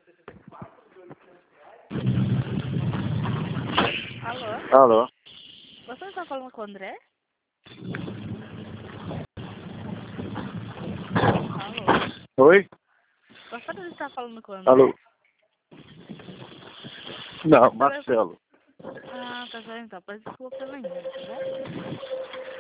Alô? Alô? Você está falando com o André? Alô? Oi? Você não está falando com o André? Alô? Não, Marcelo. Ah, tá bem, então. Desculpa pelo engano, tá bom?